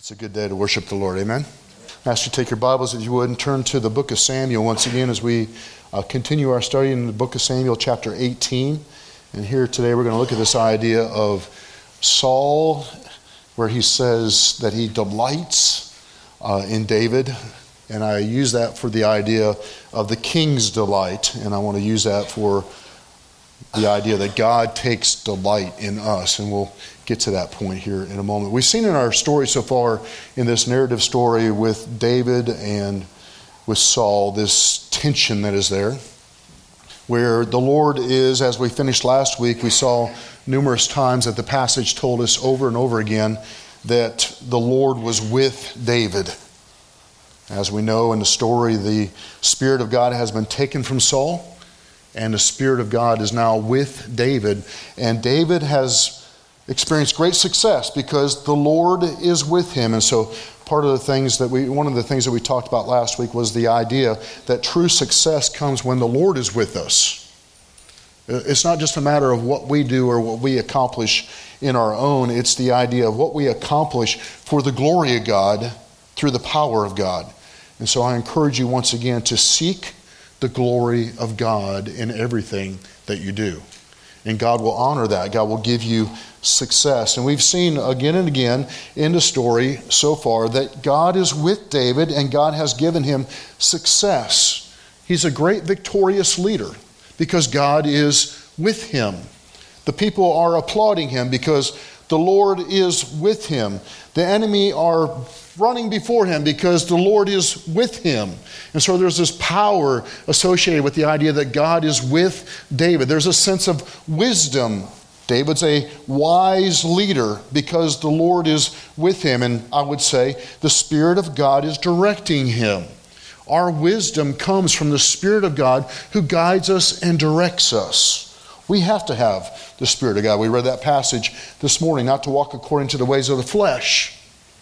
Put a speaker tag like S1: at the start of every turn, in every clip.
S1: It's a good day to worship the Lord. Amen. I ask you to take your Bibles, if you would, and turn to the book of Samuel once again as we continue our study in the book of Samuel, chapter 18. And here today we're going to look at this idea of Saul, where he says that he delights in David. And I use that for the idea of the king's delight. And I want to use that for the idea that God takes delight in us. And we'll get to that point here in a moment. We've seen in our story so far, in this narrative story with David and with Saul, this tension that is there, where the Lord is, as we finished last week, we saw numerous times that the passage told us over and over again that the Lord was with David. As we know in the story, the Spirit of God has been taken from Saul, and the Spirit of God is now with David. And David has experienced great success because the Lord is with him. And so one of the things that we talked about last week was the idea that true success comes when the Lord is with us. It's not just a matter of what we do or what we accomplish in our own. It's the idea of what we accomplish for the glory of God through the power of God. And so I encourage you once again to seek the glory of God in everything that you do. And God will honor that. God will give you success. And we've seen again and again in the story so far that God is with David and God has given him success. He's a great victorious leader because God is with him. The people are applauding him because the Lord is with him. The enemy are running before him because the Lord is with him. And so there's this power associated with the idea that God is with David. There's a sense of wisdom. David's a wise leader because the Lord is with him. And I would say the Spirit of God is directing him. Our wisdom comes from the Spirit of God who guides us and directs us. We have to have the Spirit of God. We read that passage this morning, not to walk according to the ways of the flesh,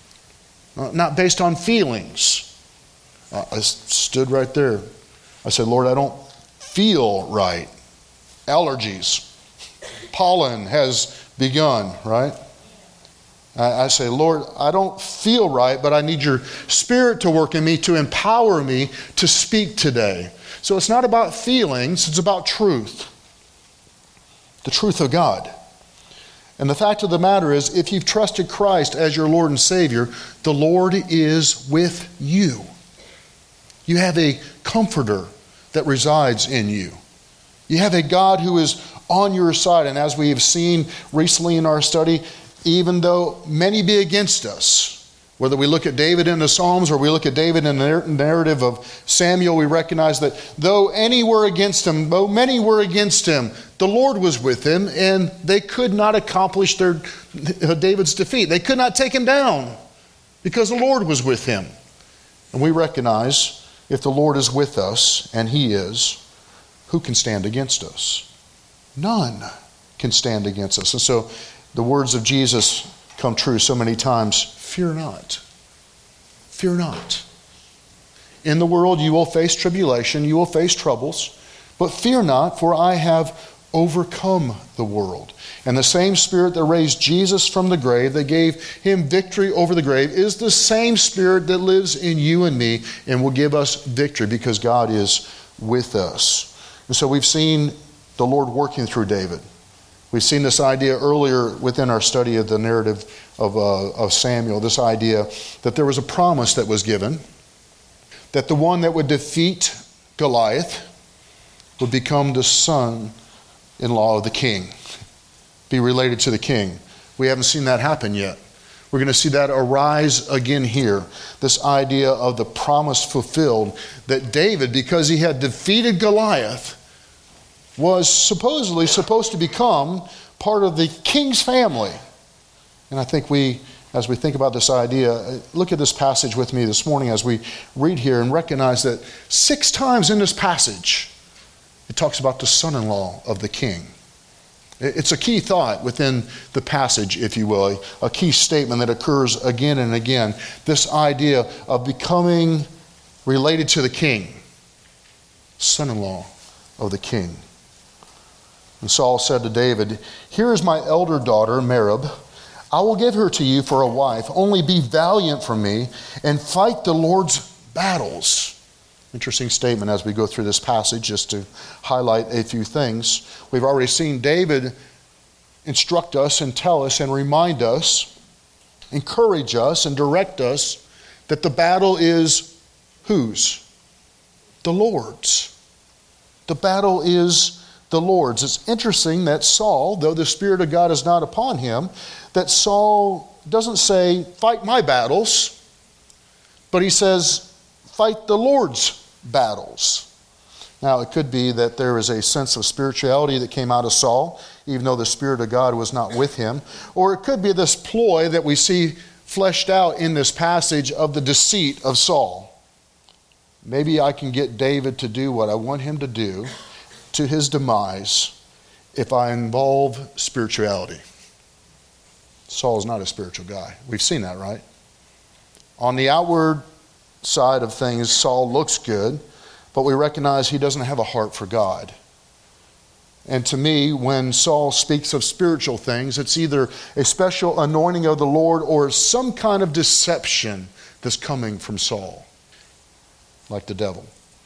S1: not based on feelings. I stood right there. I said, Lord, I don't feel right. Allergies. Pollen has begun, right? I say, Lord, I don't feel right, but I need your Spirit to work in me, to empower me to speak today. So it's not about feelings, it's about truth. The truth of God. And the fact of the matter is, if you've trusted Christ as your Lord and Savior, the Lord is with you. You have a comforter that resides in you. You have a God who is on your side. And as we have seen recently in our study, even though many be against us, whether we look at David in the Psalms or we look at David in the narrative of Samuel, we recognize that though any were against him, though many were against him, the Lord was with him, and they could not accomplish David's defeat. They could not take him down because the Lord was with him. And we recognize if the Lord is with us, and he is, who can stand against us? None can stand against us. And so the words of Jesus come true so many times. Fear not. Fear not. In the world you will face tribulation, you will face troubles, but fear not, for I have overcome the world. And the same Spirit that raised Jesus from the grave, that gave him victory over the grave, is the same Spirit that lives in you and me and will give us victory because God is with us. And so we've seen the Lord working through David. We've seen this idea earlier within our study of the narrative of Samuel, this idea that there was a promise that was given, that the one that would defeat Goliath would become the son-in-law of the king, be related to the king. We haven't seen that happen yet. We're going to see that arise again here, this idea of the promise fulfilled, that David, because he had defeated Goliath, was supposedly supposed to become part of the king's family. And I think as we think about this idea, look at this passage with me this morning as we read here and recognize that 6 times in this passage, it talks about the son-in-law of the king. It's a key thought within the passage, if you will, a key statement that occurs again and again. This idea of becoming related to the king, son-in-law of the king. And Saul said to David, "Here is my elder daughter, Merab. I will give her to you for a wife. Only be valiant for me and fight the Lord's battles. Interesting statement as we go through this passage, just to highlight a few things. We've already seen David instruct us and tell us and remind us, encourage us and direct us that the battle is whose? The Lord's. The battle is the Lord's. It's interesting that Saul, though the Spirit of God is not upon him, that Saul doesn't say, fight my battles, but he says, fight the Lord's battles. Now, it could be that there is a sense of spirituality that came out of Saul, even though the Spirit of God was not with him. Or it could be this ploy that we see fleshed out in this passage of the deceit of Saul. Maybe I can get David to do what I want him to do to his demise if I involve spirituality. Saul is not a spiritual guy. We've seen that, right? On the outward side of things, Saul looks good, but we recognize he doesn't have a heart for God. And to me, when Saul speaks of spiritual things, it's either a special anointing of the Lord or some kind of deception that's coming from Saul, like the devil.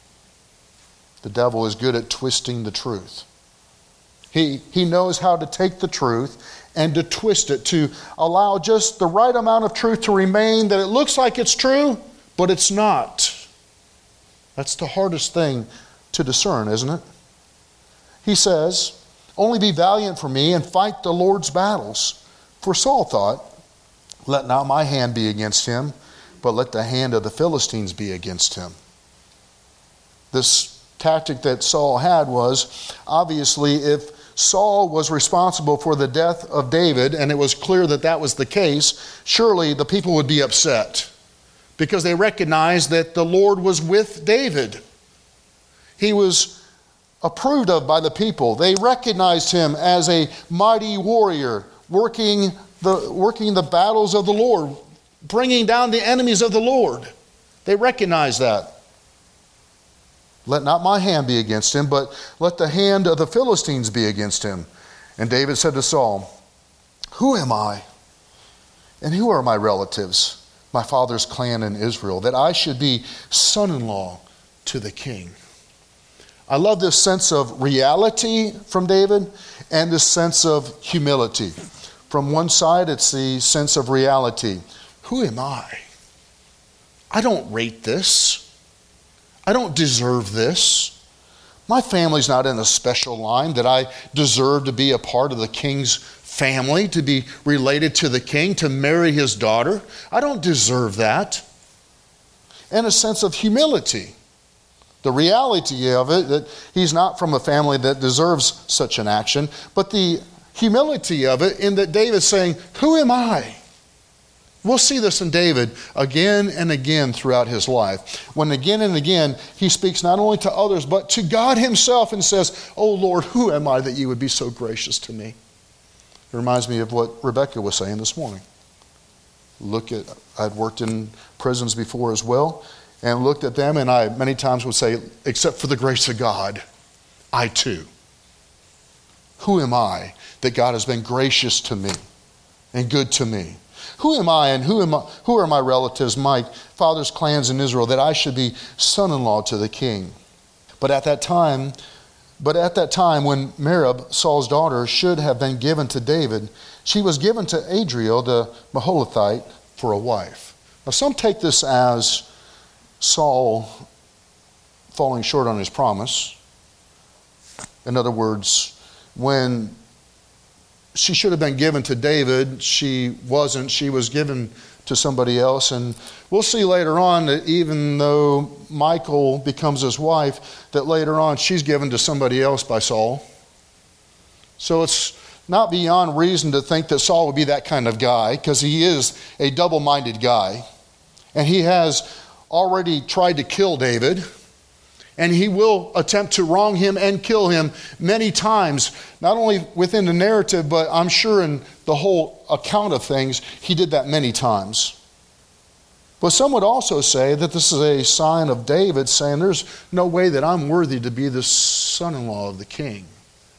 S1: The devil is good at twisting the truth. He knows how to take the truth and to twist it, to allow just the right amount of truth to remain, that it looks like it's true, but it's not. That's the hardest thing to discern, isn't it? He says, only be valiant for me and fight the Lord's battles. For Saul thought, let not my hand be against him, but let the hand of the Philistines be against him. This tactic that Saul had was, obviously, if Saul was responsible for the death of David, and it was clear that that was the case, surely the people would be upset because they recognized that the Lord was with David. He was approved of by the people. They recognized him as a mighty warrior, working the battles of the Lord, bringing down the enemies of the Lord. They recognized that. Let not my hand be against him, but let the hand of the Philistines be against him. And David said to Saul, who am I? And who are my relatives, my father's clan in Israel, that I should be son-in-law to the king? I love this sense of reality from David and this sense of humility. From one side, it's the sense of reality. Who am I? I don't rate this. I don't deserve this. My family's not in a special line that I deserve to be a part of the king's family, to be related to the king, to marry his daughter. I don't deserve that. And a sense of humility. The reality of it, that he's not from a family that deserves such an action, but the humility of it in that David's saying, who am I? We'll see this in David again and again throughout his life. When again and again he speaks not only to others but to God himself and says, oh Lord, who am I that you would be so gracious to me? It reminds me of what Rebecca was saying this morning. I'd worked in prisons before as well, and looked at them, and I many times would say, except for the grace of God, I too. Who am I that God has been gracious to me and good to me? Who am I and who are my relatives, my father's clans in Israel, that I should be son-in-law to the king? But at that time when Merab, Saul's daughter, should have been given to David, she was given to Adriel the Maholathite for a wife. Now some take this as Saul falling short on his promise. In other words, when she should have been given to David, she wasn't. She was given to somebody else. And we'll see later on that even though Michal becomes his wife, that later on she's given to somebody else by Saul. So it's not beyond reason to think that Saul would be that kind of guy, because he is a double-minded guy. And he has already tried to kill David. And he will attempt to wrong him and kill him many times, not only within the narrative, but I'm sure in the whole account of things, he did that many times. But some would also say that this is a sign of David saying, there's no way that I'm worthy to be the son-in-law of the king.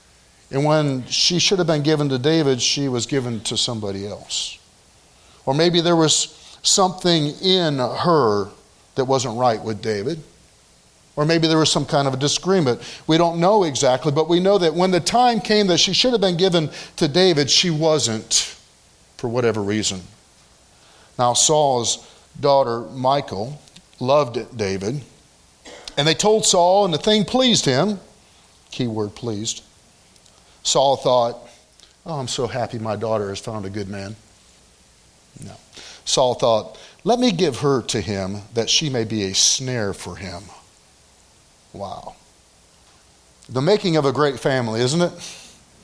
S1: And when she should have been given to David, she was given to somebody else. Or maybe there was something in her that wasn't right with David. Or maybe there was some kind of a disagreement. We don't know exactly, but we know that when the time came that she should have been given to David, she wasn't, for whatever reason. Now, Saul's daughter, Michal, loved David. And they told Saul, and the thing pleased him. Key word, pleased. Saul thought, oh, I'm so happy my daughter has found a good man. No. Saul thought, let me give her to him that she may be a snare for him. Wow. The making of a great family, isn't it?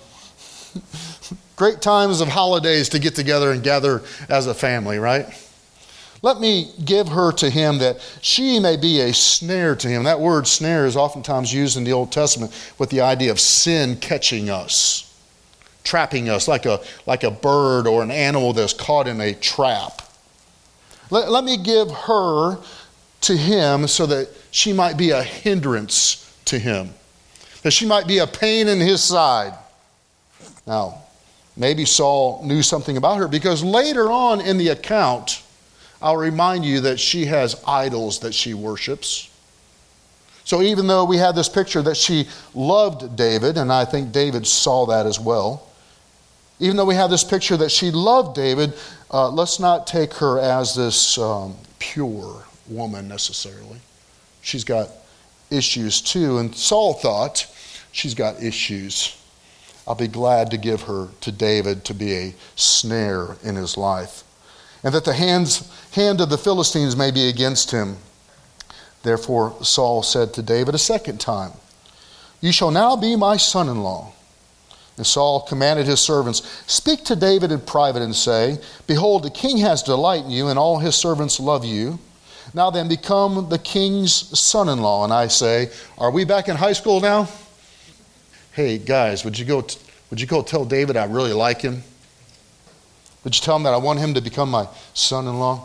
S1: Great times of holidays to get together and gather as a family, right? Let me give her to him that she may be a snare to him. That word snare is oftentimes used in the Old Testament with the idea of sin catching us, trapping us like a bird or an animal that's caught in a trap. Let me give her to him so that she might be a hindrance to him, that she might be a pain in his side. Now, maybe Saul knew something about her because later on in the account, I'll remind you that she has idols that she worships. So even though we have this picture that she loved David, and I think David saw that as well, even though we have this picture that she loved David, let's not take her as this pure woman necessarily. She's got issues too, and Saul thought she's got issues. I'll be glad to give her to David to be a snare in his life, and that the hand of the Philistines may be against him. Therefore Saul said to David a second time, you shall now be my son-in-law. And Saul commanded his servants, speak to David in private and say, behold, the king has delight in you, and all his servants love you. Now then, become the king's son-in-law. And I say, are we back in high school now? Hey guys, would you go tell David I really like him? Would you tell him that I want him to become my son-in-law?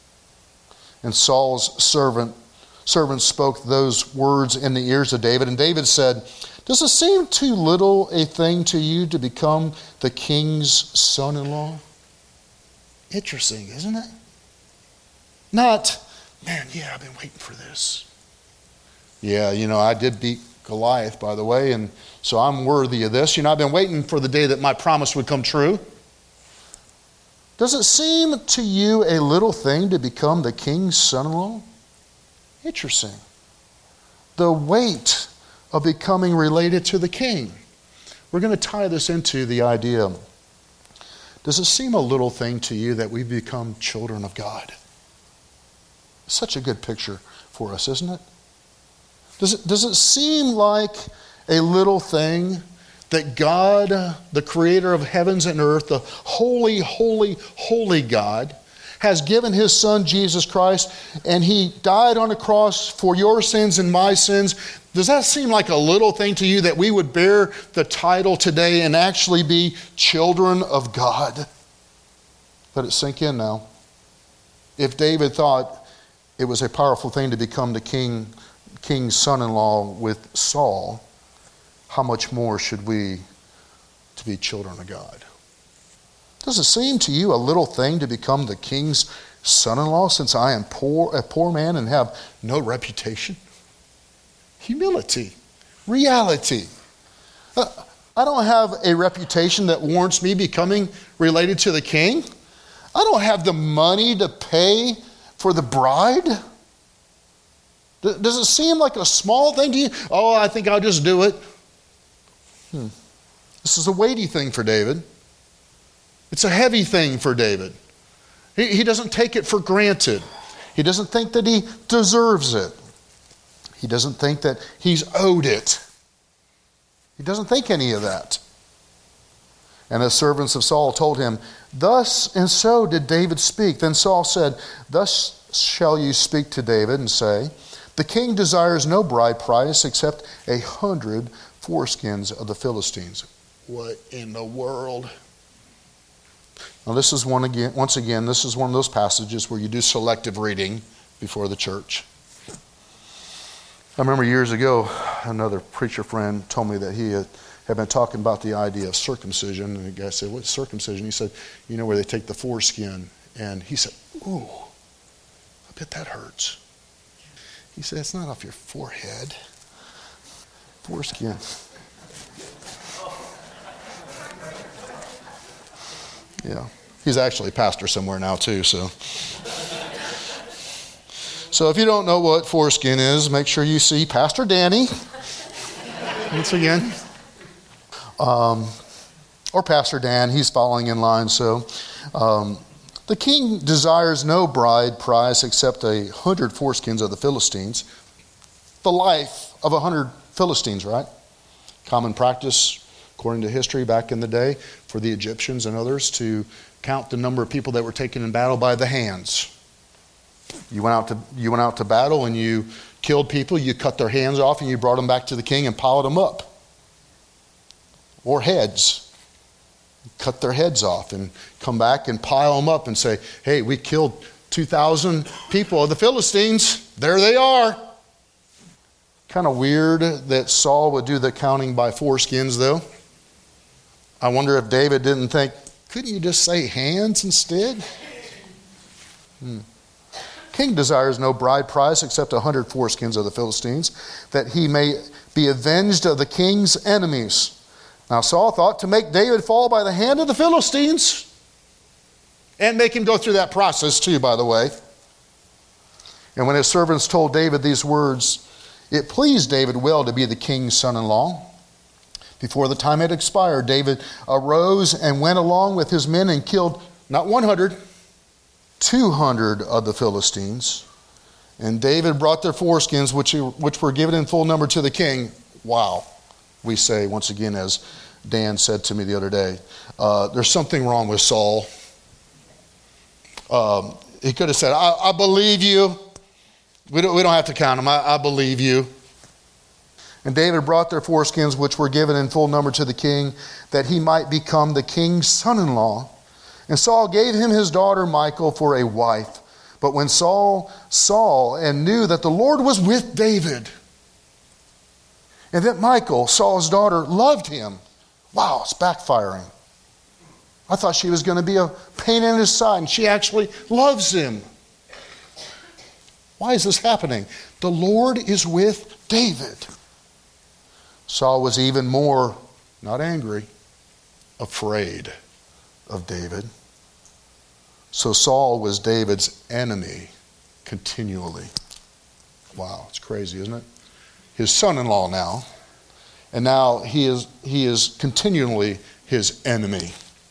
S1: And Saul's servants spoke those words in the ears of David. And David said, does it seem too little a thing to you to become the king's son-in-law? Interesting, isn't it? Not, man, yeah, I've been waiting for this. Yeah, I did beat Goliath, by the way, and so I'm worthy of this. I've been waiting for the day that my promise would come true. Does it seem to you a little thing to become the king's son-in-law? Interesting. The weight of becoming related to the king. We're going to tie this into the idea. Does it seem a little thing to you that we become children of God? Such a good picture for us, isn't it? Does it seem like a little thing that God, the creator of heavens and earth, the holy, holy, holy God, has given his son Jesus Christ, and he died on a cross for your sins and my sins? Does that seem like a little thing to you that we would bear the title today and actually be children of God? Let it sink in now. If David thought it was a powerful thing to become the king's son-in-law with Saul, how much more should we to be children of God? Does it seem to you a little thing to become the king's son-in-law, since I am a poor man and have no reputation? Humility, reality. I don't have a reputation that warrants me becoming related to the king. I don't have the money to pay for the bride. Does it seem like a small thing to you? Oh, I think I'll just do it. This is a weighty thing for David. It's a heavy thing for David. He doesn't take it for granted. He doesn't think that he deserves it. He doesn't think that he's owed it. He doesn't think any of that. And the servants of Saul told him, thus and so did David speak. Then Saul said, thus shall you speak to David and say, the king desires no bride price except 100 foreskins of the Philistines. What in the world? Now this is once again, this is one of those passages where you do selective reading before the church. I remember years ago, another preacher friend told me that he had been talking about the idea of circumcision. And the guy said, what's circumcision? He said, you know, where they take the foreskin. And he said, ooh, I bet that hurts. He said, it's not off your forehead. Foreskin. Yeah. He's actually a pastor somewhere now too, so. So if you don't know what foreskin is, make sure you see Pastor Danny. Once again. Or Pastor Dan, he's following in line. So the king desires no bride price except 100 foreskins of the Philistines. The life of 100 Philistines, right? Common practice, according to history back in the day, for the Egyptians and others to count the number of people that were taken in battle by the hands. You went out to battle and you killed people, you cut their hands off and you brought them back to the king and piled them up. Or heads. Cut their heads off and come back and pile them up and say, hey, we killed 2,000 people of the Philistines. There they are. Kind of weird that Saul would do the counting by foreskins, though. I wonder if David didn't think, couldn't you just say hands instead? King desires no bride price except 100 foreskins of the Philistines, that he may be avenged of the king's enemies. Now Saul thought to make David fall by the hand of the Philistines, and make him go through that process too, by the way. And when his servants told David these words, it pleased David well to be the king's son-in-law. Before the time had expired, David arose and went along with his men and killed not 100, 200 of the Philistines. And David brought their foreskins, which were given in full number to the king. Wow. We say, once again, as Dan said to me the other day, there's something wrong with Saul. He could have said, I believe you. We don't have to count them. I believe you. And David brought their foreskins, which were given in full number to the king, that he might become the king's son-in-law. And Saul gave him his daughter Michal for a wife. But when Saul saw and knew that the Lord was with David, and that Michal, Saul's daughter, loved him. Wow, it's backfiring. I thought she was going to be a pain in his side, and she actually loves him. Why is this happening? The Lord is with David. Saul was even more, not angry, afraid of David. So Saul was David's enemy continually. Wow, it's crazy, isn't it? His son-in-law now, and now he is continually his enemy.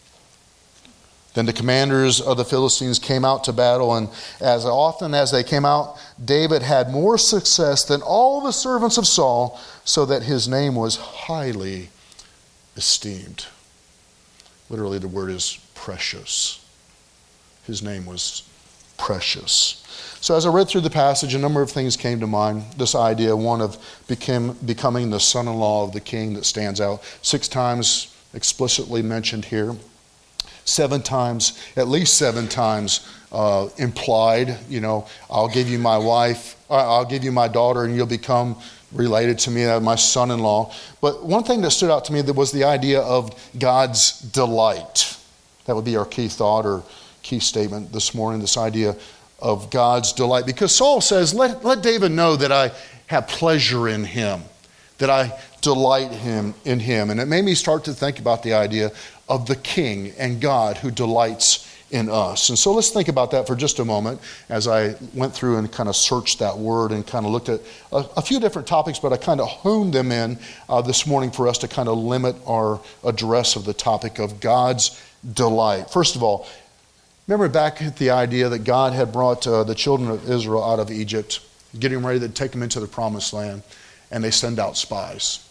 S1: Then the commanders of the Philistines came out to battle, and as often as they came out, David had more success than all the servants of Saul, so that his name was highly esteemed. Literally, the word is precious. His name was precious. So as I read through the passage, a number of things came to mind. This idea, one of becoming the son-in-law of the king, that stands out. 6 times explicitly mentioned here. 7 times, at least 7 times implied, I'll give you my wife, I'll give you my daughter, and you'll become related to me, my son-in-law. But one thing that stood out to me was the idea of God's delight. That would be our key thought or key statement this morning, this idea of God's delight. Because Saul says, let David know that I have pleasure in him, that I delight in him. And it made me start to think about the idea of the king and God who delights in us. And so let's think about that for just a moment as I went through and kind of searched that word and kind of looked at a few different topics, but I kind of honed them in this morning for us to kind of limit our address of the topic of God's delight. First of all, remember back at the idea that God had brought the children of Israel out of Egypt, getting ready to take them into the promised land, and they send out spies.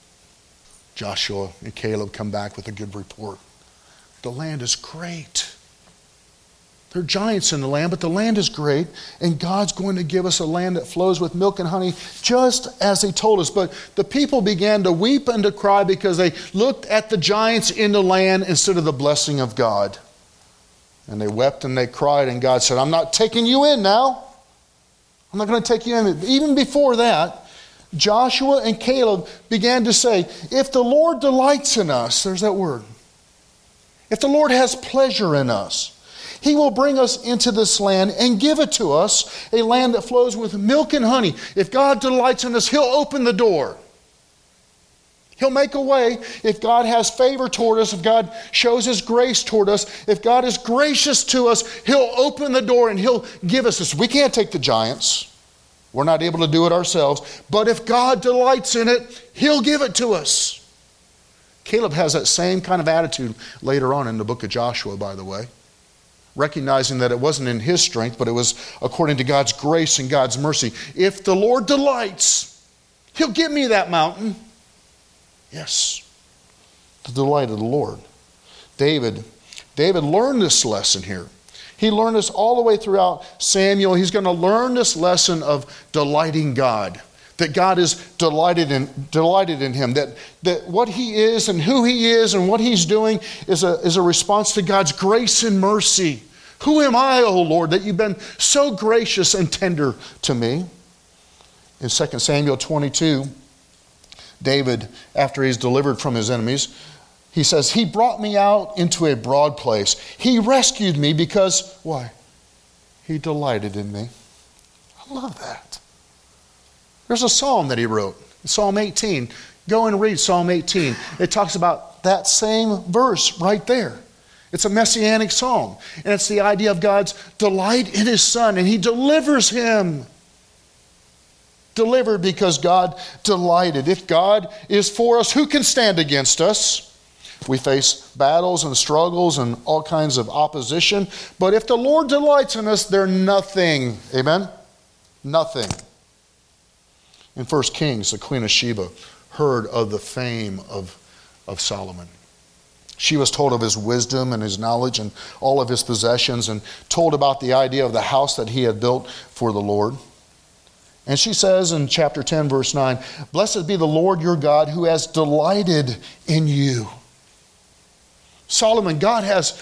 S1: Joshua and Caleb come back with a good report. The land is great. There are giants in the land, but the land is great, and God's going to give us a land that flows with milk and honey, just as He told us. But the people began to weep and to cry because they looked at the giants in the land instead of the blessing of God. And they wept and they cried, and God said, I'm not taking you in now. I'm not going to take you in. Even before that, Joshua and Caleb began to say, if the Lord delights in us, there's that word. If the Lord has pleasure in us, He will bring us into this land and give it to us, a land that flows with milk and honey. If God delights in us, He'll open the door. He'll make a way. If God has favor toward us, if God shows His grace toward us, if God is gracious to us, He'll open the door and He'll give us this. We can't take the giants. We're not able to do it ourselves. But if God delights in it, He'll give it to us. Caleb has that same kind of attitude later on in the book of Joshua, by the way. Recognizing that it wasn't in his strength, but it was according to God's grace and God's mercy. If the Lord delights, He'll give me that mountain. Yes, the delight of the Lord. David learned this lesson here. He learned this all the way throughout Samuel. He's going to learn this lesson of delighting God. That God is delighted in him. That what he is and who he is and what he's doing is a response to God's grace and mercy. Who am I, O Lord, that you've been so gracious and tender to me? In 2 Samuel 22, David, after he's delivered from his enemies, he says, He brought me out into a broad place. He rescued me because, why? He delighted in me. I love that. There's a psalm that he wrote, Psalm 18. Go and read Psalm 18. It talks about that same verse right there. It's a messianic psalm. And it's the idea of God's delight in His Son. And He delivers him. Delivered because God delighted. If God is for us, who can stand against us? We face battles and struggles and all kinds of opposition. But if the Lord delights in us, they're nothing. Amen? Nothing. In 1 Kings, the Queen of Sheba heard of the fame of Solomon. She was told of his wisdom and his knowledge and all of his possessions, and told about the idea of the house that he had built for the Lord. And she says in chapter 10, verse 9, Blessed be the Lord your God who has delighted in you. Solomon, God has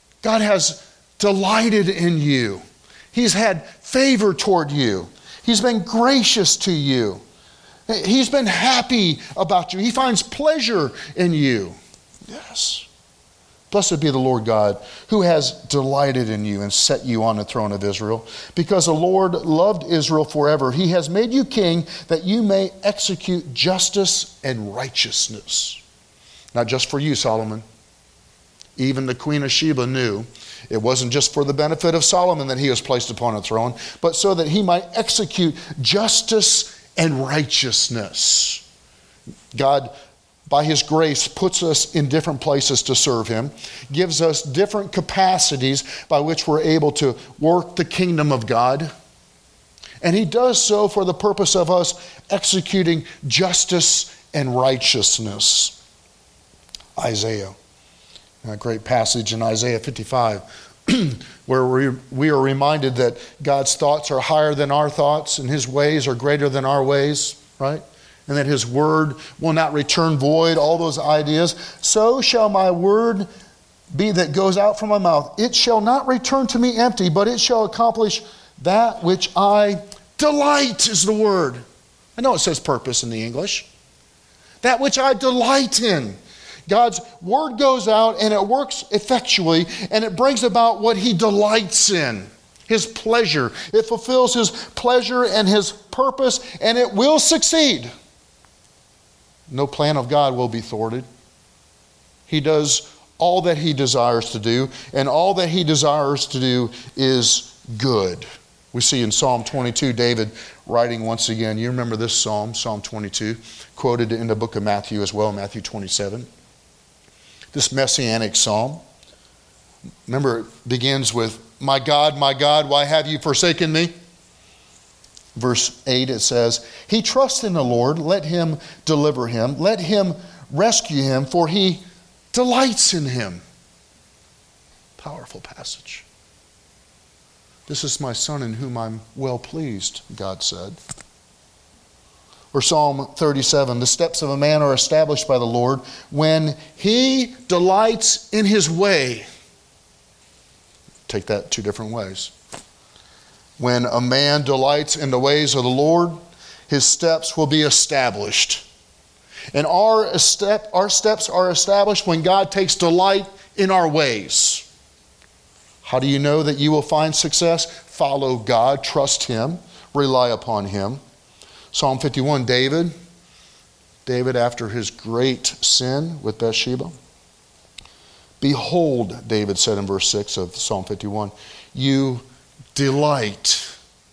S1: delighted in you. He's had favor toward you. He's been gracious to you. He's been happy about you. He finds pleasure in you. Yes. Blessed be the Lord God who has delighted in you and set you on the throne of Israel. Because the Lord loved Israel forever, He has made you king that you may execute justice and righteousness. Not just for you, Solomon. Even the Queen of Sheba knew it wasn't just for the benefit of Solomon that he was placed upon a throne, but so that he might execute justice and righteousness. God, by His grace, puts us in different places to serve Him, gives us different capacities by which we're able to work the kingdom of God. And He does so for the purpose of us executing justice and righteousness. Isaiah. A great passage in Isaiah 55 where we are reminded that God's thoughts are higher than our thoughts and His ways are greater than our ways, right? And that His word will not return void, all those ideas. So shall my word be that goes out from my mouth. It shall not return to me empty, but it shall accomplish that which I delight, is the word. I know it says purpose in the English. That which I delight in. God's word goes out and it works effectually and it brings about what He delights in. His pleasure. It fulfills His pleasure and His purpose, and it will succeed. No plan of God will be thwarted. He does all that He desires to do, and all that He desires to do is good. We see in Psalm 22, David writing once again. You remember this psalm, Psalm 22, quoted in the book of Matthew as well, Matthew 27. This messianic psalm. Remember, it begins with, my God, why have you forsaken me? Verse 8, it says, He trusts in the Lord, let Him deliver him, let Him rescue him, for He delights in him. Powerful passage. This is my Son in whom I'm well pleased, God said. Or Psalm 37, the steps of a man are established by the Lord when he delights in his way. Take that two different ways. When a man delights in the ways of the Lord, his steps will be established. And our steps are established when God takes delight in our ways. How do you know that you will find success? Follow God, trust him, rely upon him. Psalm 51, David after his great sin with Bathsheba. Behold, David said in verse 6 of Psalm 51, you delight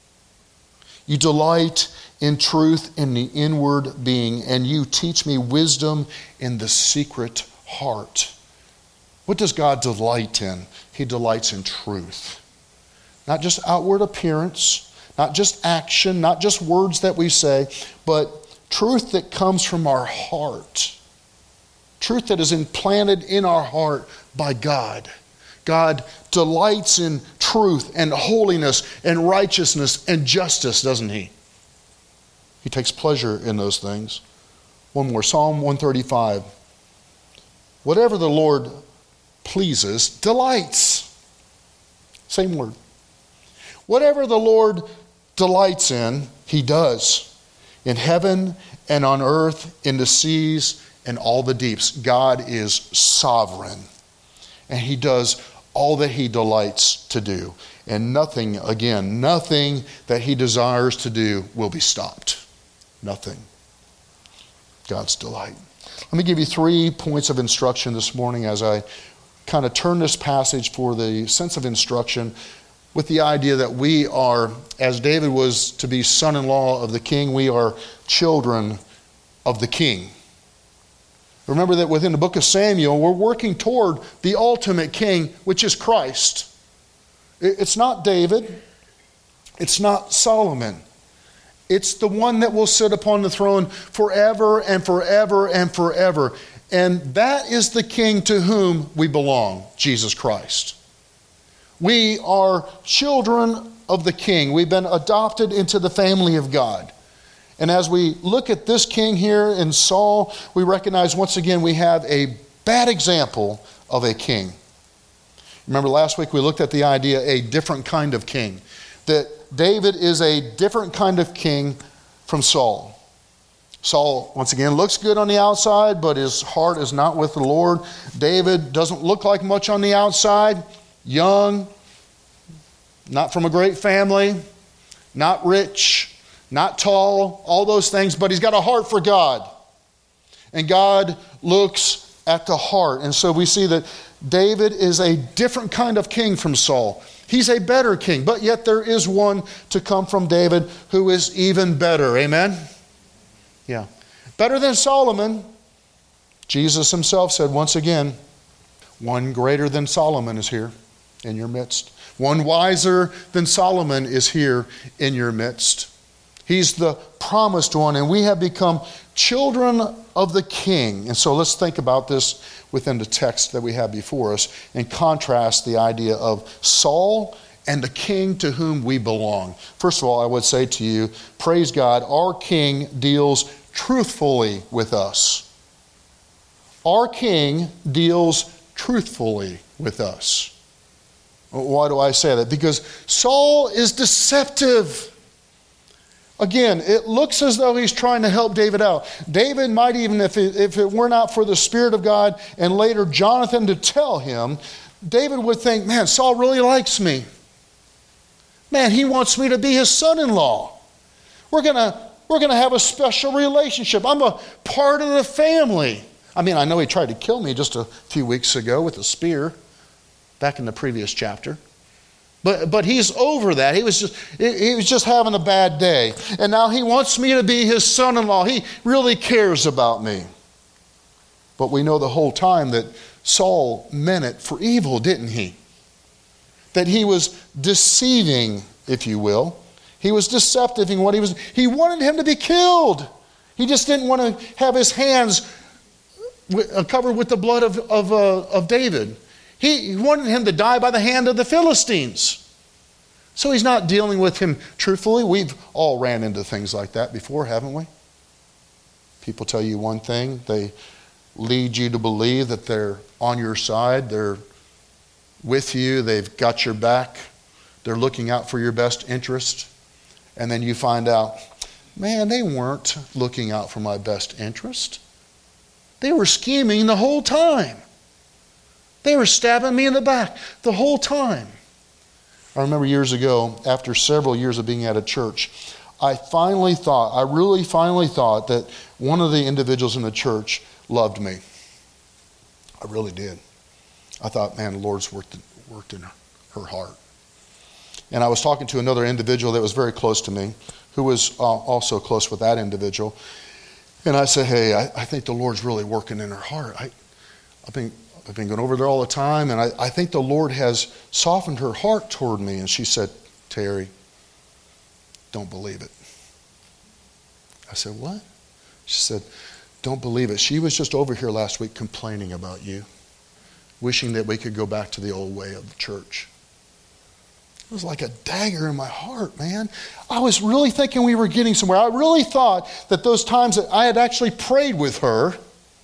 S1: in truth in the inward being, and you teach me wisdom in the secret heart. What does God delight in? He delights in truth. Not just outward appearance, not just action, not just words that we say, but truth that comes from our heart. Truth that is implanted in our heart by God. God delights in truth and holiness and righteousness and justice, doesn't he? He takes pleasure in those things. One more, Psalm 135. Whatever the Lord pleases, delights. Same word. Whatever the Lord delights in, he does. In heaven and on earth, in the seas and all the deeps. God is sovereign. And he does all that he delights to do. And nothing that he desires to do will be stopped. Nothing. God's delight. Let me give you 3 points of instruction this morning as I kind of turn this passage for the sense of instruction with the idea that we are, as David was to be son-in-law of the king, we are children of the king. Remember that within the book of Samuel, we're working toward the ultimate king, which is Christ. It's not David. It's not Solomon. It's the one that will sit upon the throne forever and forever and forever. And that is the king to whom we belong, Jesus Christ. We are children of the king. We've been adopted into the family of God. And as we look at this king here in Saul, we recognize once again we have a bad example of a king. Remember last week we looked at the idea, a different kind of king. That David is a different kind of king from Saul. Saul, once again, looks good on the outside, but his heart is not with the Lord. David doesn't look like much on the outside. Young, not from a great family, not rich, not tall, all those things, but he's got a heart for God. And God looks at the heart. And so we see that David is a different kind of king from Saul. He's a better king, but yet there is one to come from David who is even better. Amen? Yeah. Better than Solomon. Jesus himself said once again, one greater than Solomon is here in your midst. One wiser than Solomon is here in your midst. He's the promised one, and we have become children of the king. And so let's think about this within the text that we have before us and contrast the idea of Saul and the king to whom we belong. First of all, I would say to you, praise God, our king deals truthfully with us. Our king deals truthfully with us. Why do I say that? Because Saul is deceptive. Again, it looks as though he's trying to help David out. David might even, if it were not for the Spirit of God and later Jonathan to tell him, David would think, man, Saul really likes me. Man, he wants me to be his son-in-law. We're gonna have a special relationship. I'm a part of the family. I mean, I know he tried to kill me just a few weeks ago with a spear, back in the previous chapter. But he's over that. He was just having a bad day. And now he wants me to be his son-in-law. He really cares about me. But we know the whole time that Saul meant it for evil, didn't he? That he was deceiving, if you will. He was deceptive in what he was. He wanted him to be killed. He just didn't want to have his hands covered with the blood of David. He wanted him to die by the hand of the Philistines. So he's not dealing with him truthfully. We've all ran into things like that before, haven't we? People tell you one thing. They lead you to believe that they're on your side. They're with you. They've got your back. They're looking out for your best interest. And then you find out man, they weren't looking out for my best interest. They were scheming the whole time. They were stabbing me in the back the whole time. I remember years ago, after several years of being at a church, I really finally thought that one of the individuals in the church loved me. I really did. I thought, man, the Lord's worked in her heart. And I was talking to another individual that was very close to me, who was also close with that individual. And I said, hey, I think the Lord's really working in her heart. I've been going over there all the time, and I think the Lord has softened her heart toward me. And she said, Terry, don't believe it. I said, what? She said, don't believe it. She was just over here last week complaining about you, wishing that we could go back to the old way of the church. It was like a dagger in my heart, man. I was really thinking we were getting somewhere. I really thought that those times that I had actually prayed with her,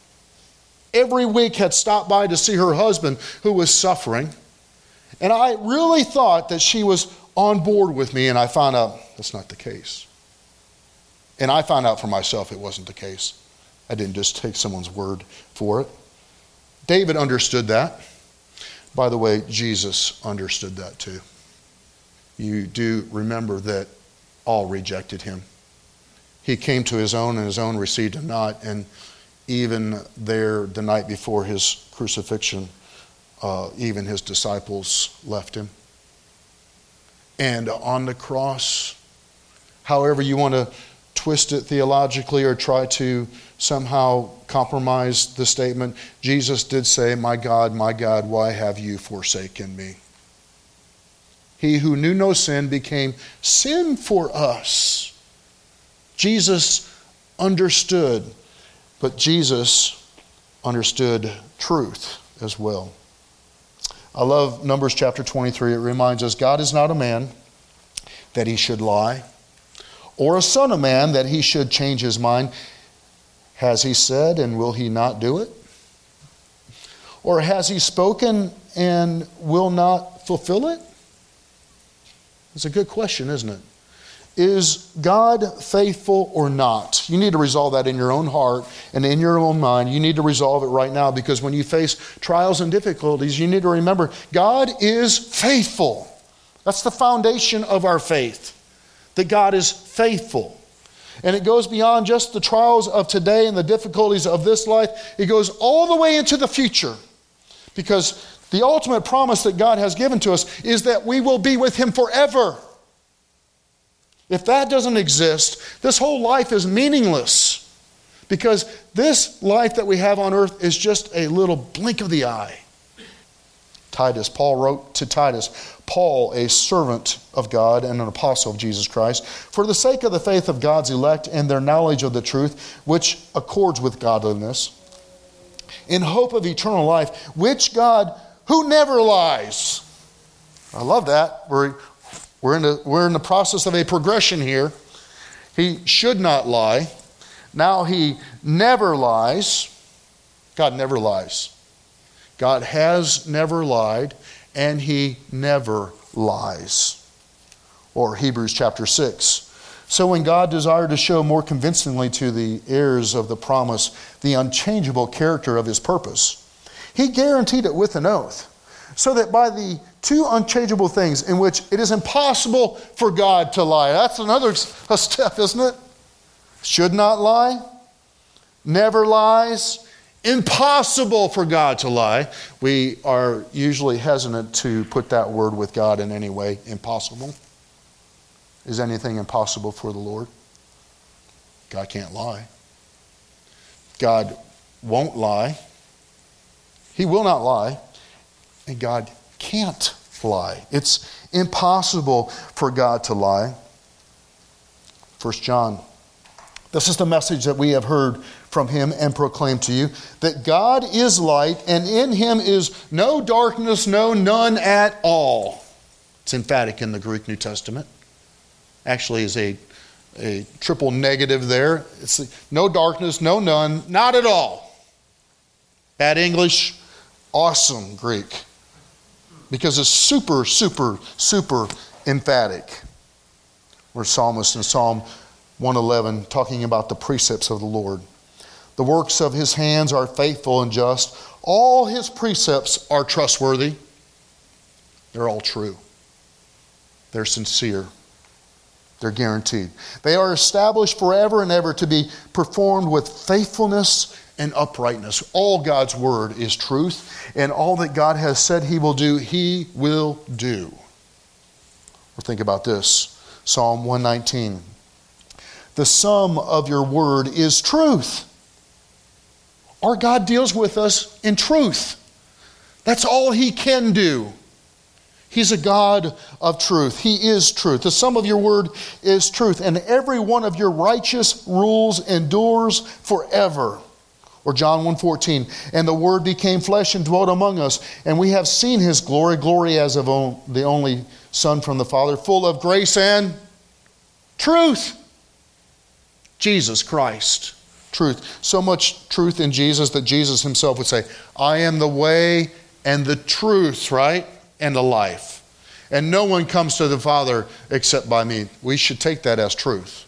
S1: every week had stopped by to see her husband who was suffering. And I really thought that she was on board with me, and I found out that's not the case. And I found out for myself it wasn't the case. I didn't just take someone's word for it. David understood that. By the way, Jesus understood that too. You do remember that all rejected him. He came to his own, and his own received him not. And even there, the night before his crucifixion, even his disciples left him. And on the cross, however you want to twist it theologically or try to somehow compromise the statement, Jesus did say, my God, why have you forsaken me? He who knew no sin became sin for us. Jesus understood, but Jesus understood truth as well. I love Numbers chapter 23. It reminds us, God is not a man that he should lie, or a son of man that he should change his mind. Has he said, and will he not do it? Or has he spoken and will not fulfill it? It's a good question, isn't it? Is God faithful or not? You need to resolve that in your own heart and in your own mind. You need to resolve it right now, because when you face trials and difficulties, you need to remember God is faithful. That's the foundation of our faith, that God is faithful. And it goes beyond just the trials of today and the difficulties of this life. It goes all the way into the future, because the ultimate promise that God has given to us is that we will be with him forever. If that doesn't exist, this whole life is meaningless, because this life that we have on earth is just a little blink of the eye. Paul wrote to Titus, Paul, a servant of God and an apostle of Jesus Christ, for the sake of the faith of God's elect and their knowledge of the truth, which accords with godliness, in hope of eternal life, which God, who never lies. I love that. We're in the process of a progression here. He should not lie. Now he never lies. God never lies. God has never lied, and he never lies. Or Hebrews chapter 6. So when God desired to show more convincingly to the heirs of the promise the unchangeable character of his purpose, he guaranteed it with an oath, so that by the two unchangeable things in which it is impossible for God to lie. That's another step, isn't it? Should not lie, never lies, impossible for God to lie. We are usually hesitant to put that word with God in any way. Impossible. Is anything impossible for the Lord? God can't lie. God won't lie. He will not lie. And God can't lie. It's impossible for God to lie. 1 John. This is the message that we have heard from him and proclaimed to you, that God is light, and in him is no darkness, no, none at all. It's emphatic in the Greek New Testament. Actually is a triple negative there. It's no darkness, no, none, not at all. Bad English, awesome Greek. Because it's super, super, super emphatic. Where psalmist in Psalm 1:11, talking about the precepts of the Lord. The works of his hands are faithful and just. All his precepts are trustworthy. They're all true. They're sincere. They're guaranteed. They are established forever and ever to be performed with faithfulness and uprightness. All God's word is truth, and all that God has said he will do, he will do. Or think about this. Psalm 119. The sum of your word is truth. Our God deals with us in truth. That's all he can do. He's a God of truth. He is truth. The sum of your word is truth. And every one of your righteous rules endures forever. Or John 1:14. And the word became flesh and dwelt among us. And we have seen his glory, glory as of the only Son from the Father, full of grace and truth. Jesus Christ. Truth. So much truth in Jesus that Jesus himself would say, I am the way and the truth, right? And the life. And no one comes to the Father except by me. We should take that as truth.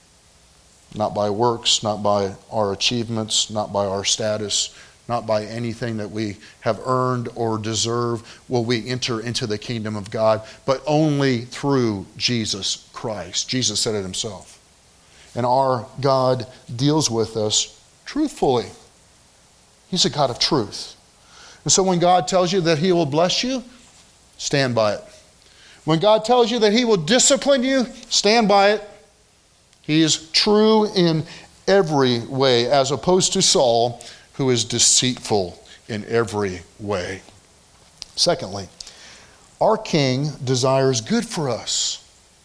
S1: Not by works, not by our achievements, not by our status, not by anything that we have earned or deserve will we enter into the kingdom of God, but only through Jesus Christ. Jesus said it himself. And our God deals with us truthfully. He's a God of truth. And so when God tells you that he will bless you, stand by it. When God tells you that he will discipline you, stand by it. He is true in every way, as opposed to Saul, who is deceitful in every way. Secondly, our King desires good for us.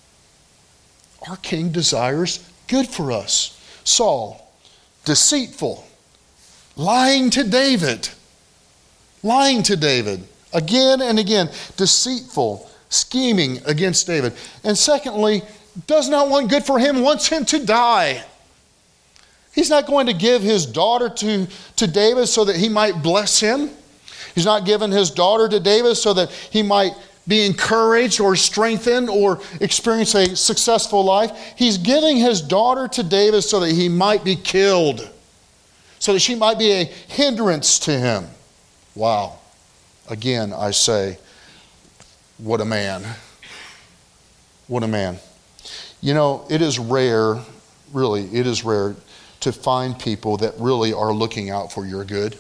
S1: Our King desires good for us. Saul, deceitful, lying to David. Lying to David. Again and again, deceitful, scheming against David. And secondly, does not want good for him, wants him to die. He's not going to give his daughter to David so that he might bless him. He's not giving his daughter to David so that he might be encouraged or strengthened or experience a successful life. He's giving his daughter to David so that he might be killed, so that she might be a hindrance to him. Wow. Again, I say, what a man. What a man. You know, it is rare, really, it is rare to find people that really are looking out for your good.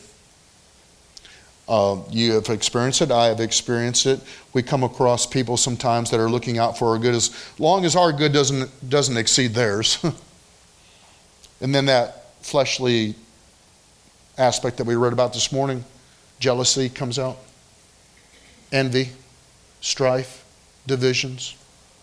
S1: You have experienced it. I have experienced it. We come across people sometimes that are looking out for our good as long as our good doesn't exceed theirs. And then that fleshly aspect that we read about this morning, jealousy comes out. Envy, strife, divisions.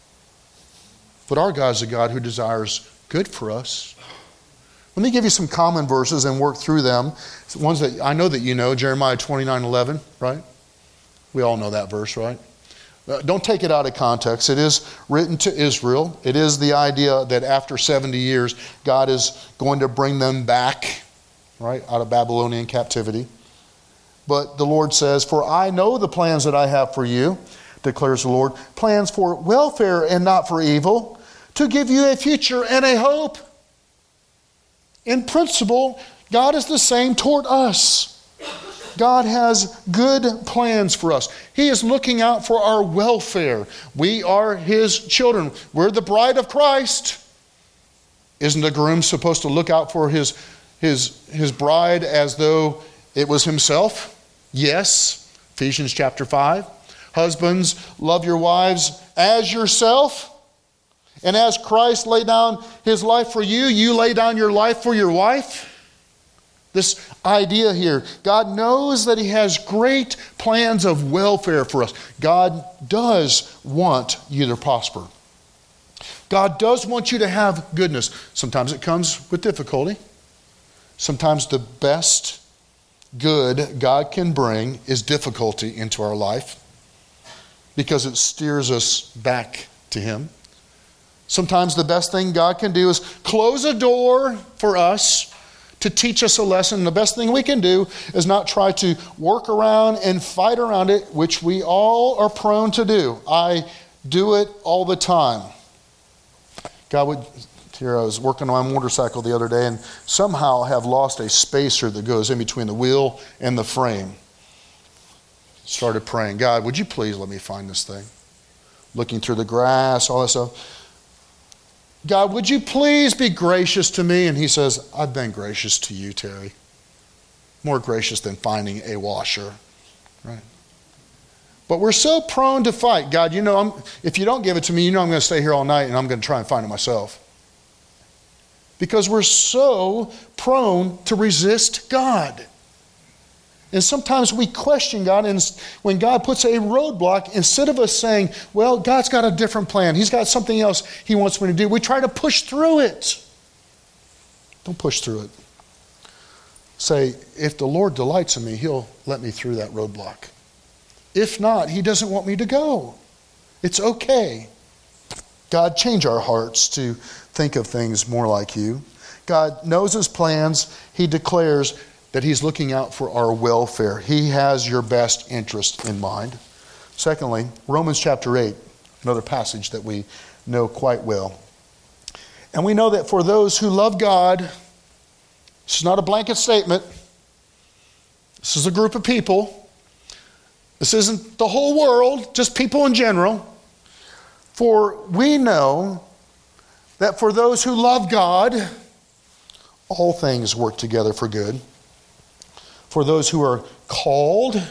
S1: But our God is a God who desires good for us. Let me give you some common verses and work through them. Ones that I know that you know, Jeremiah 29:11, right? We all know that verse, right? Don't take it out of context. It is written to Israel. It is the idea that after 70 years, God is going to bring them back, right, out of Babylonian captivity. But the Lord says, for I know the plans that I have for you, declares the Lord, plans for welfare and not for evil, to give you a future and a hope. In principle, God is the same toward us. God has good plans for us. He is looking out for our welfare. We are his children. We're the bride of Christ. Isn't the groom supposed to look out for his bride as though it was himself? Yes. Ephesians chapter 5. Husbands, love your wives as yourself. And as Christ laid down his life for you, you lay down your life for your wife. This idea here, God knows that he has great plans of welfare for us. God does want you to prosper. God does want you to have goodness. Sometimes it comes with difficulty. Sometimes the best good God can bring is difficulty into our life because it steers us back to him. Sometimes the best thing God can do is close a door for us to teach us a lesson. The best thing we can do is not try to work around and fight around it, which we all are prone to do. I do it all the time. God would Here I was working on my motorcycle the other day and somehow have lost a spacer that goes in between the wheel and the frame. Started praying, God, would you please let me find this thing? Looking through the grass, all that stuff. God, would you please be gracious to me? And he says, I've been gracious to you, Terry. More gracious than finding a washer. Right? But we're so prone to fight. God, if you don't give it to me, I'm going to stay here all night and I'm going to try and find it myself. Because we're so prone to resist God. And sometimes we question God, and when God puts a roadblock, instead of us saying, well, God's got a different plan. He's got something else he wants me to do. We try to push through it. Don't push through it. Say, if the Lord delights in me, he'll let me through that roadblock. If not, he doesn't want me to go. It's okay. God, change our hearts to think of things more like you. God knows his plans. He declares that he's looking out for our welfare. He has your best interest in mind. Secondly, Romans chapter 8, another passage that we know quite well. And we know that for those who love God, this is not a blanket statement. This is a group of people. This isn't the whole world, just people in general. For we know that for those who love God, all things work together for good. For those who are called,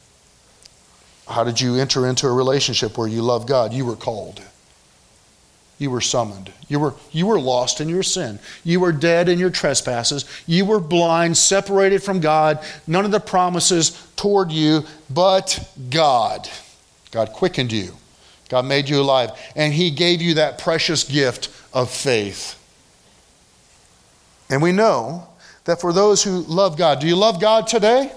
S1: how did you enter into a relationship where you love God? You were called. You were summoned. You were lost in your sin. You were dead in your trespasses. You were blind, separated from God. None of the promises toward you, but God. God quickened you. God made you alive. And he gave you that precious gift of faith. And we know that for those who love God, do you love God today?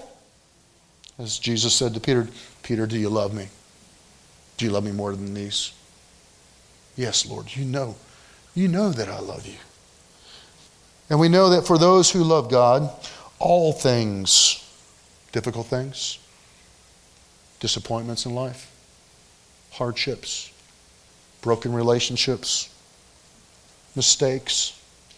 S1: As Jesus said to Peter, Peter, do you love me? Do you love me more than these? Yes, Lord, you know that I love you. And we know that for those who love God, all things, difficult things, disappointments in life, hardships, broken relationships, mistakes,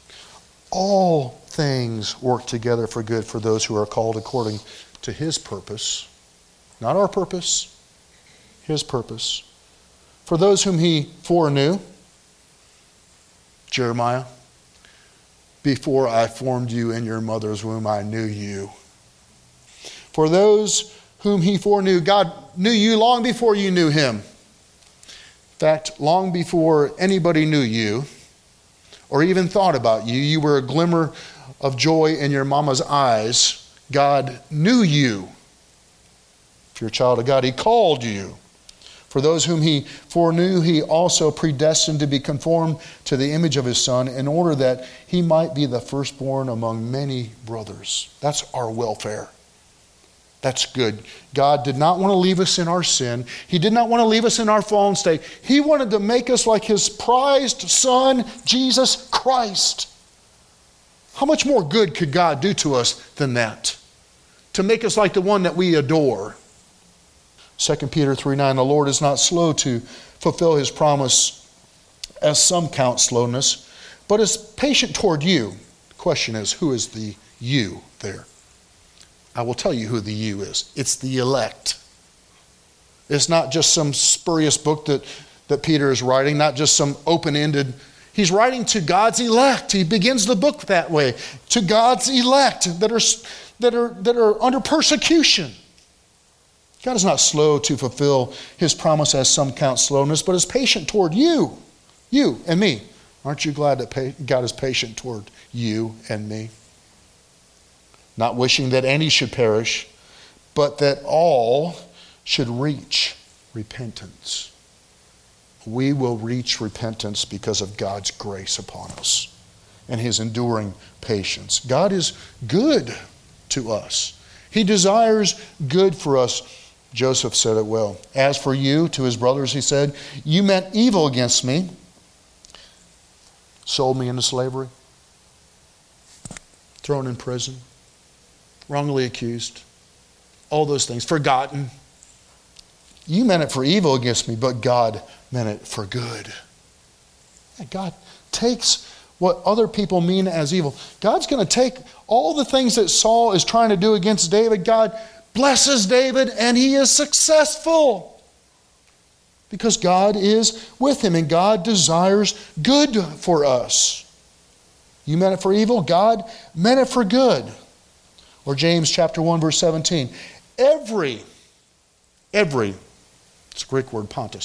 S1: all things work together for good for those who are called according to his purpose. Not our purpose, his purpose. For those whom he foreknew, Jeremiah, before I formed you in your mother's womb, I knew you. For those whom he foreknew, God knew you long before you knew him. In fact, long before anybody knew you, or even thought about you, you were a glimmer of joy in your mama's eyes. God knew you. If you're a child of God, he called you. For those whom he foreknew, he also predestined to be conformed to the image of his Son, in order that he might be the firstborn among many brothers. That's our welfare. That's good. God did not want to leave us in our sin. He did not want to leave us in our fallen state. He wanted to make us like his prized Son, Jesus Christ. How much more good could God do to us than that? To make us like the one that we adore. 2 Peter 3:9, the Lord is not slow to fulfill his promise, as some count slowness, but is patient toward you. The question is, who is the you there? I will tell you who the you is. It's the elect. It's not just some spurious book that Peter is writing, not just some open-ended. He's writing to God's elect. He begins the book that way. To God's elect that are under persecution. God is not slow to fulfill his promise, as some count slowness, but is patient toward you and me. Aren't you glad that God is patient toward you and me? Not wishing that any should perish, but that all should reach repentance. We will reach repentance because of God's grace upon us and his enduring patience. God is good to us. He desires good for us. Joseph said it well. As for you, to his brothers, he said, you meant evil against me, sold me into slavery, thrown in prison, wrongly accused, all those things, forgotten. You meant it for evil against me, but God meant it for good. God takes what other people mean as evil. God's going to take all the things that Saul is trying to do against David. God blesses David and he is successful. Because God is with him and God desires good for us. You meant it for evil, God meant it for good. Or James chapter 1 verse 17. Every, it's a Greek word, pontus,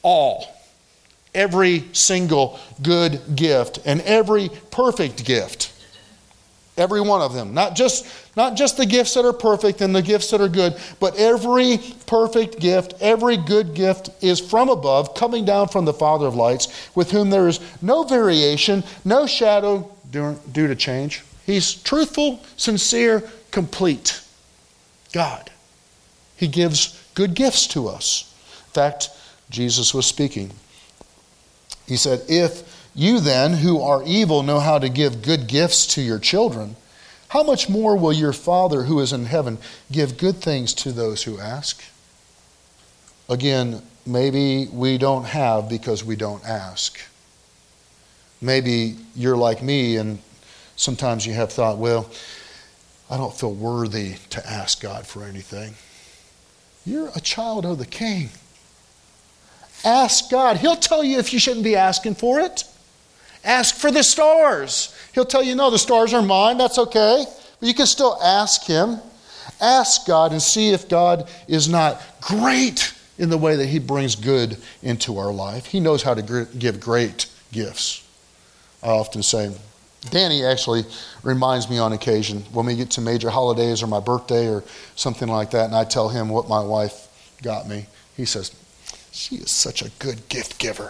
S1: every single good gift and every perfect gift. Every one of them. Not just the gifts that are perfect and the gifts that are good, but every perfect gift, every good gift is from above, coming down from the Father of lights, with whom there is no variation, no shadow due to change. He's truthful, sincere, complete. God. He gives good gifts to us. In fact, Jesus was speaking. He said, if you then, who are evil, know how to give good gifts to your children, how much more will your Father who is in heaven give good things to those who ask? Again, maybe we don't have because we don't ask. Maybe you're like me and sometimes you have thought, well, I don't feel worthy to ask God for anything. You're a child of the King. Ask God. He'll tell you if you shouldn't be asking for it. Ask for the stars. He'll tell you, no, the stars are mine. That's okay. But you can still ask Him. Ask God and see if God is not great in the way that He brings good into our life. He knows how to give great gifts. I often say, Danny actually reminds me on occasion when we get to major holidays or my birthday or something like that, and I tell him what my wife got me. He says, she is such a good gift giver.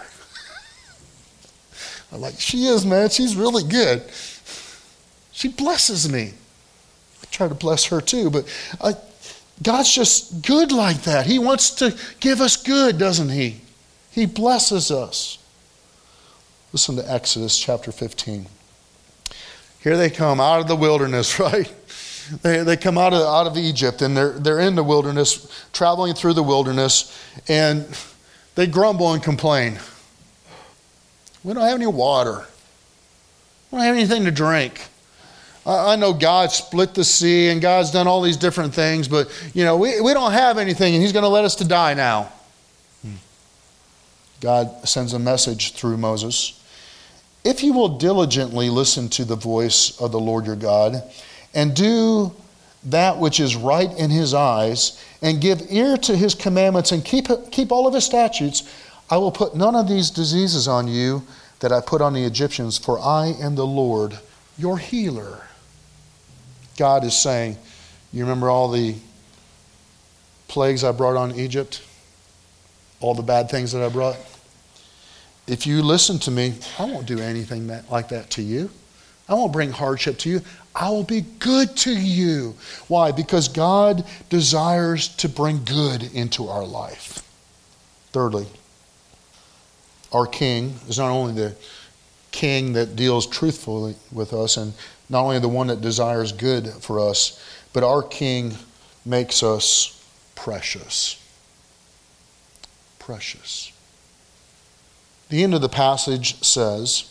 S1: I'm like, she is, man. She's really good. She blesses me. I try to bless her too, but God's just good like that. He wants to give us good, doesn't He? He blesses us. Listen to Exodus chapter 15. Here they come out of the wilderness, right? They come out of Egypt, and they're in the wilderness, traveling through the wilderness, and they grumble and complain. We don't have any water. We don't have anything to drink. I know God split the sea, and God's done all these different things, but we don't have anything, and He's going to let us to die now. God sends a message through Moses. If you will diligently listen to the voice of the Lord your God, and do that which is right in His eyes, and give ear to His commandments, and keep all of His statutes, I will put none of these diseases on you that I put on the Egyptians, for I am the Lord, your healer. God is saying, you remember all the plagues I brought on Egypt? All the bad things that I brought? If you listen to me, I won't do anything like that to you. I won't bring hardship to you. I will be good to you. Why? Because God desires to bring good into our life. Thirdly, our King is not only the King that deals truthfully with us and not only the one that desires good for us, but our King makes us precious. Precious. The end of the passage says,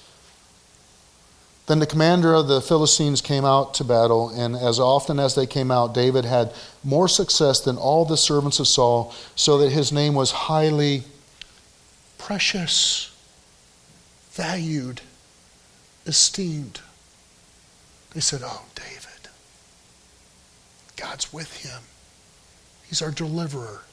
S1: then the commander of the Philistines came out to battle, and as often as they came out, David had more success than all the servants of Saul, so that his name was highly precious, valued, esteemed. They said, oh, David, God's with him. He's our deliverer.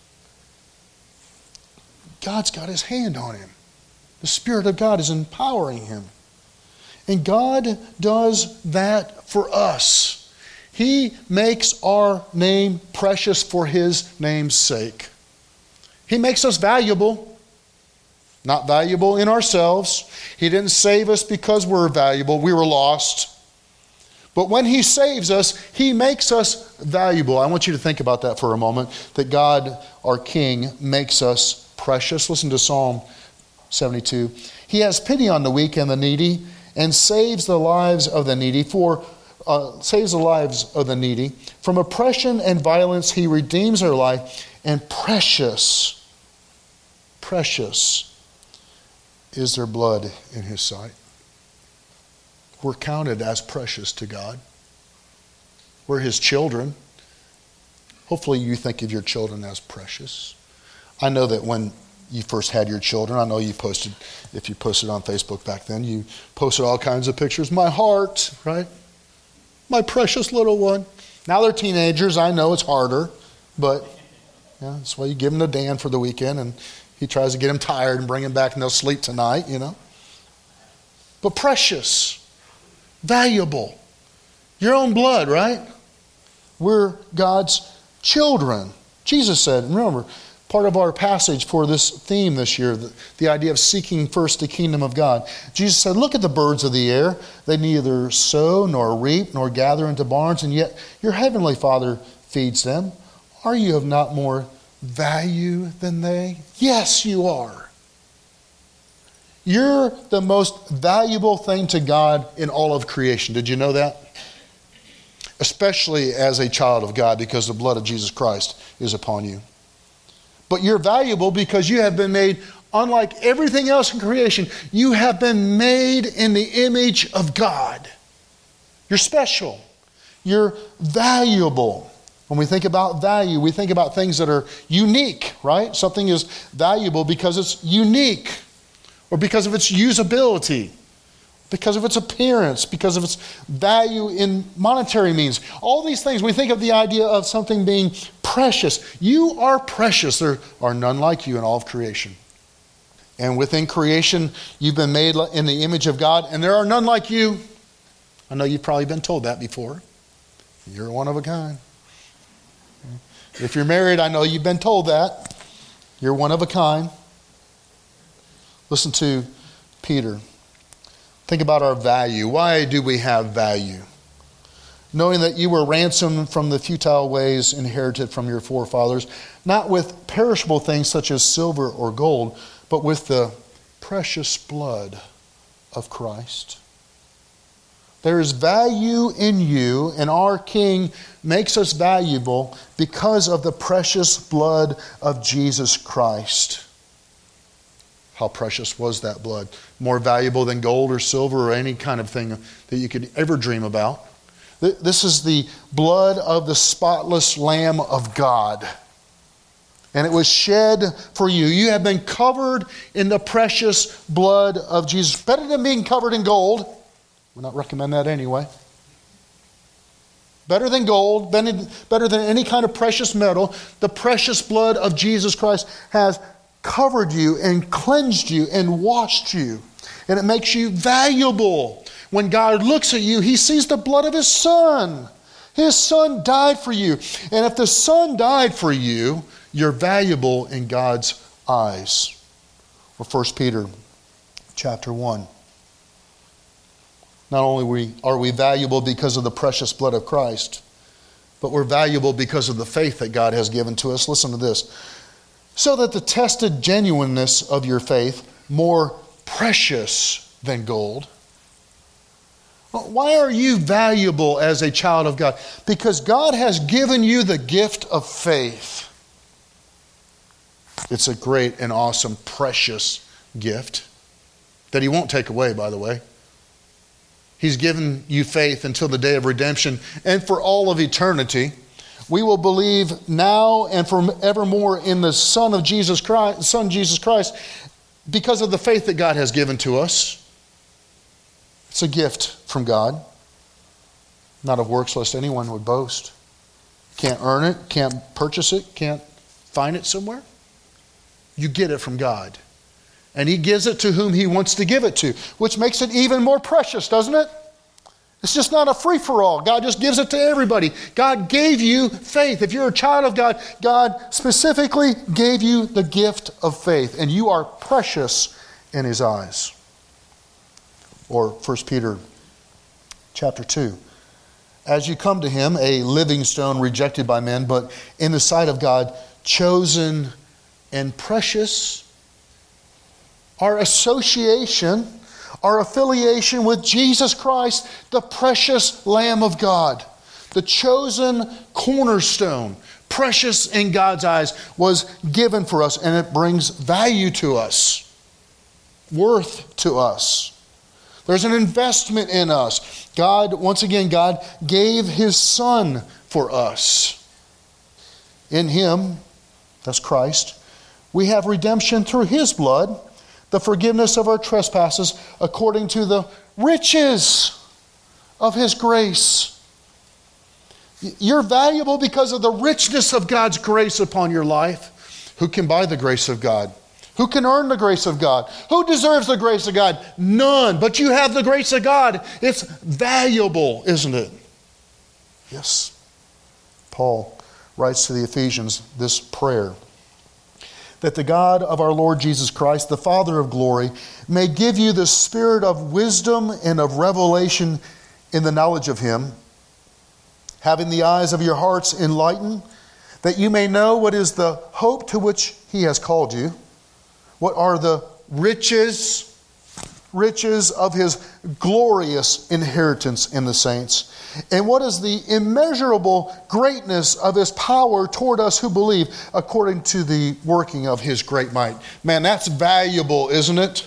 S1: God's got His hand on him. The Spirit of God is empowering him. And God does that for us. He makes our name precious for His name's sake. He makes us valuable. Not valuable in ourselves. He didn't save us because we're valuable. We were lost. But when He saves us, He makes us valuable. I want you to think about that for a moment. That God, our King, makes us precious. Listen to Psalm 72. He has pity on the weak and the needy, and saves the lives of the needy. From oppression and violence He redeems their life, and precious is their blood in His sight. we're counted as precious to God. We're His children. Hopefully you think of your children as precious. I know that when you first had your children, I know you posted, if you posted on Facebook back then, you posted all kinds of pictures. My heart, right? My precious little one. Now they're teenagers. I know it's harder, but yeah, that's why you give them to Dan for the weekend, and he tries to get them tired and bring them back, and they'll sleep tonight, you know. But precious, valuable, your own blood, right? We're God's children. Jesus said, remember, part of our passage for this theme this year, the idea of seeking first the kingdom of God. Jesus said, look at the birds of the air. They neither sow nor reap nor gather into barns, and yet your heavenly Father feeds them. Are you of not more value than they? Yes, you are. You're the most valuable thing to God in all of creation. Did you know that? Especially as a child of God, because the blood of Jesus Christ is upon you. But you're valuable because you have been made, unlike everything else in creation, you have been made in the image of God. You're special. You're valuable. When we think about value, we think about things that are unique, right? Something is valuable because it's unique, or because of its usability, because of its appearance, because of its value in monetary means. All these things, we think of the idea of something being precious. You are precious. There are none like you in all of creation. And within creation, you've been made in the image of God, and there are none like you. I know you've probably been told that before. You're one of a kind. If you're married, I know you've been told that. You're one of a kind. Listen to Peter. Think about our value. Why do we have value? Knowing that you were ransomed from the futile ways inherited from your forefathers, not with perishable things such as silver or gold, but with the precious blood of Christ. There is value in you, and our King makes us valuable because of the precious blood of Jesus Christ. How precious was that blood? More valuable than gold or silver or any kind of thing that you could ever dream about. This is the blood of the spotless Lamb of God. And it was shed for you. You have been covered in the precious blood of Jesus. Better than being covered in gold. Would not recommend that anyway. Better than gold, better than any kind of precious metal. The precious blood of Jesus Christ has covered you and cleansed you and washed you. And it makes you valuable. When God looks at you, He sees the blood of His Son. His Son died for you. And if the Son died for you, you're valuable in God's eyes. Or 1 Peter chapter 1. Not only are we valuable because of the precious blood of Christ, but we're valuable because of the faith that God has given to us. Listen to this. So that the tested genuineness of your faith, more precious than gold. Why are you valuable as a child of God? Because God has given you the gift of faith. It's a great and awesome, precious gift that He won't take away, by the way. He's given you faith until the day of redemption and for all of eternity. We will believe now and forevermore in the Son Jesus Christ, because of the faith that God has given to us. It's a gift from God, not of works lest anyone would boast. Can't earn it, can't purchase it, can't find it somewhere. You get it from God. And He gives it to whom He wants to give it to, which makes it even more precious, doesn't it? It's just not a free-for-all. God just gives it to everybody. God gave you faith. If you're a child of God, God specifically gave you the gift of faith, and you are precious in His eyes. Or 1 Peter chapter 2. As you come to Him, a living stone rejected by men, but in the sight of God, chosen and precious. Our association, our affiliation with Jesus Christ, the precious Lamb of God, the chosen cornerstone, precious in God's eyes, was given for us, and it brings value to us, worth to us. There's an investment in us. God, once again, God gave His Son for us. In Him, that's Christ, we have redemption through His blood, the forgiveness of our trespasses according to the riches of His grace. You're valuable because of the richness of God's grace upon your life. Who can buy the grace of God? Who can earn the grace of God? Who deserves the grace of God? None. But you have the grace of God. It's valuable, isn't it? Yes. Paul writes to the Ephesians this prayer: that the God of our Lord Jesus Christ, the Father of glory, may give you the spirit of wisdom and of revelation in the knowledge of Him, having the eyes of your hearts enlightened, that you may know what is the hope to which He has called you, what are the riches of His glorious inheritance in the saints, and what is the immeasurable greatness of His power toward us who believe, according to the working of His great might. Man, that's valuable, isn't it?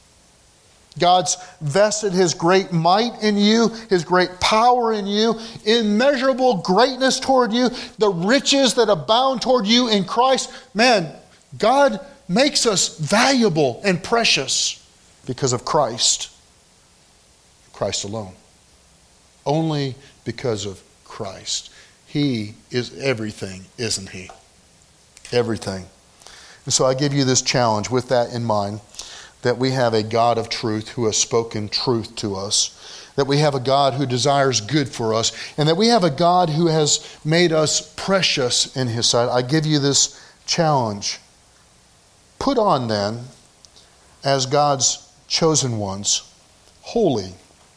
S1: God's vested His great might in you, His great power in you, immeasurable greatness toward you, the riches that abound toward you in Christ. Man, God makes us valuable and precious because of Christ. Christ alone. Only because of Christ. He is everything, isn't He? Everything. And so I give you this challenge with that in mind, that we have a God of truth who has spoken truth to us, that we have a God who desires good for us, and that we have a God who has made us precious in His sight. I give you this challenge. Put on then, as God's chosen ones, holy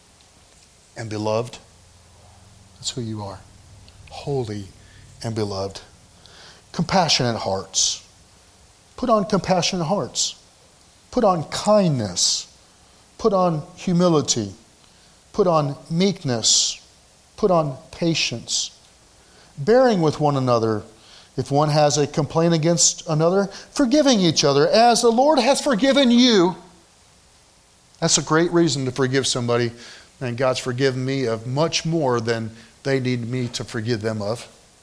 S1: and beloved. That's who you are. Holy and beloved. Compassionate hearts. Put on compassionate hearts. Put on kindness. Put on humility. Put on meekness. Put on patience. Bearing with one another. If one has a complaint against another, forgiving each other as the Lord has forgiven you. That's a great reason to forgive somebody. And God's forgiven me of much more than they need me to forgive them of.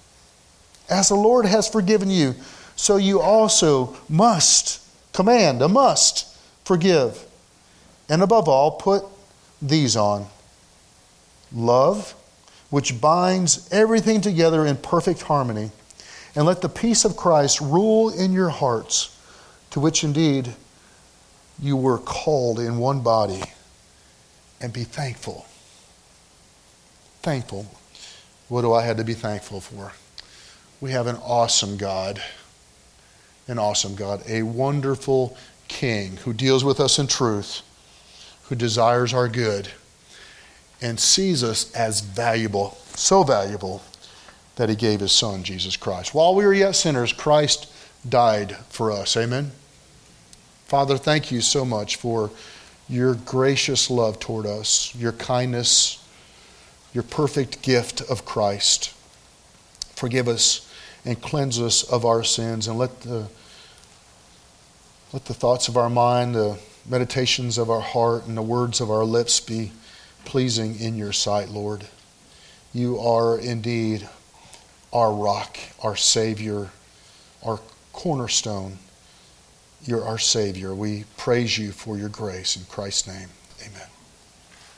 S1: As the Lord has forgiven you, so you also must forgive. And above all, put these on: love, which binds everything together in perfect harmony. And let the peace of Christ rule in your hearts, to which indeed you were called in one body. And be thankful. Thankful. What do I have to be thankful for? We have an awesome God. An awesome God. A wonderful King who deals with us in truth, who desires our good, and sees us as valuable, so valuable, that He gave His Son, Jesus Christ. While we were yet sinners, Christ died for us. Amen? Father, thank you so much for your gracious love toward us, your kindness, your perfect gift of Christ. Forgive us and cleanse us of our sins, and let the thoughts of our mind, the meditations of our heart, and the words of our lips be pleasing in your sight, Lord. You are indeed our rock, our Savior, our cornerstone. You're our Savior. We praise you for your grace. In Christ's name, amen.